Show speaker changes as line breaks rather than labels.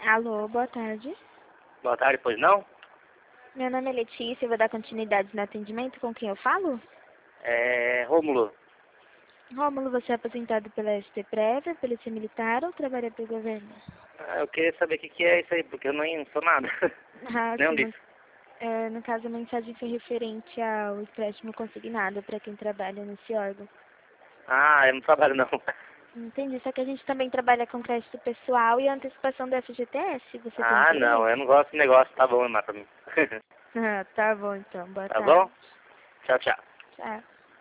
Alô, boa tarde.
Boa tarde, pois não?
Meu nome é Letícia, eu vou dar continuidade no atendimento. Com quem eu falo?
É Rômulo.
Rômulo, você é aposentado pela ST-Prévia, Polícia Militar ou trabalha para o governo?
Eu queria saber o que é isso aí, porque eu não sou nada.
Ah,
Nenhum
sim,
disso.
no caso a mensagem foi referente ao empréstimo consignado para quem trabalha nesse órgão.
Ah, eu não trabalho não.
Entendi, só que a gente também trabalha com crédito pessoal e antecipação do FGTS. Você tem
Ah, não, eu
interesse?
não gosto de negócio, tá bom, mas pra mim.
Ah, tá bom então. Boa
Tá
tarde.
bom? Tchau, tchau.
Tchau.